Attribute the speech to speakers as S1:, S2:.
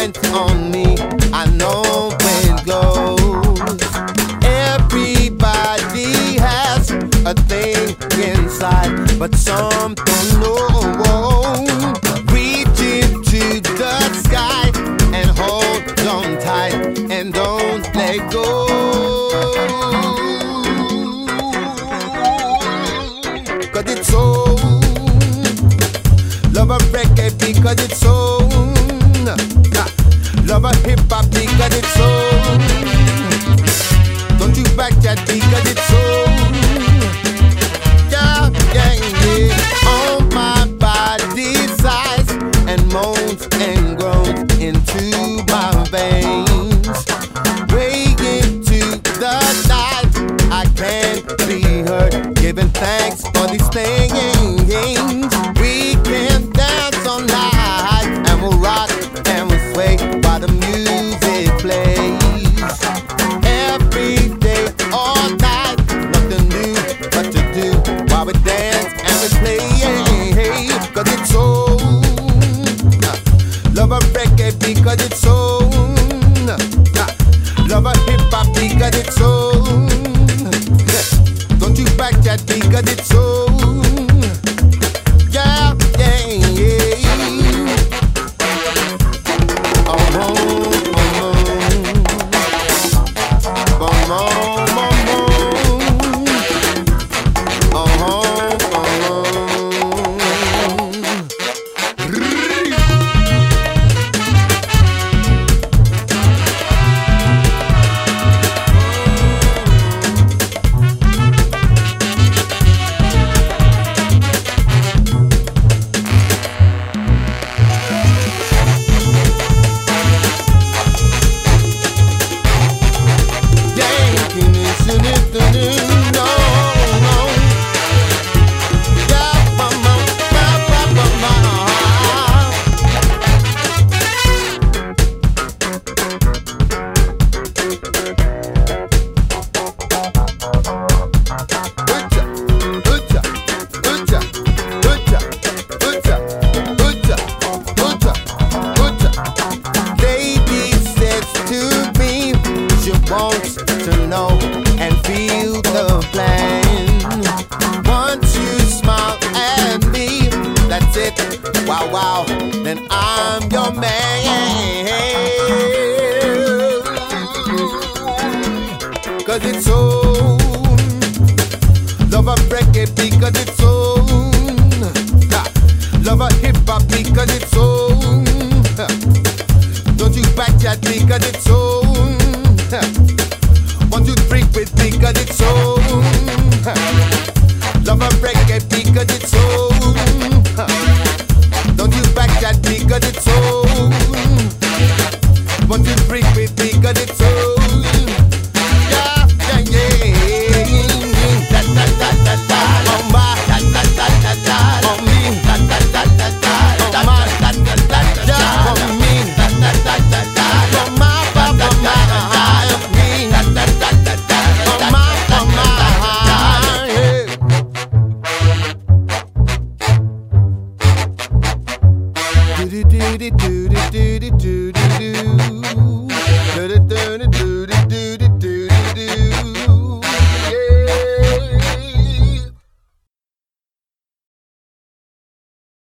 S1: depends on me. I know where it goes. Everybody has a thing inside, but some don't know. Reach into the sky and hold on tight and don't let go. Cause it's so. Love a reggae because it's so. Love a hip hop because it's so. Don't you back that because it's so. Yeah, yeah, yeah. On my body sighs and moans and groans into my veins. Way into the night, I can't be hurt. Giving thanks for these things. We can dance all night and we'll rock and we'll sway while the music plays. Every day, all night, nothing new but to do while we dance and we play. Cause it's so. Love a reggae because it's so. Love a hip hop because it's so. Don't you back that because it's so. Yeah, yeah, yeah. Wants to know and feel the plan. Once you smile at me, that's it. Wow, wow, then I'm your man. Cause it's so. Love a reggae because it's so. Love a hip hop because it's so. Don't you back that because it's so.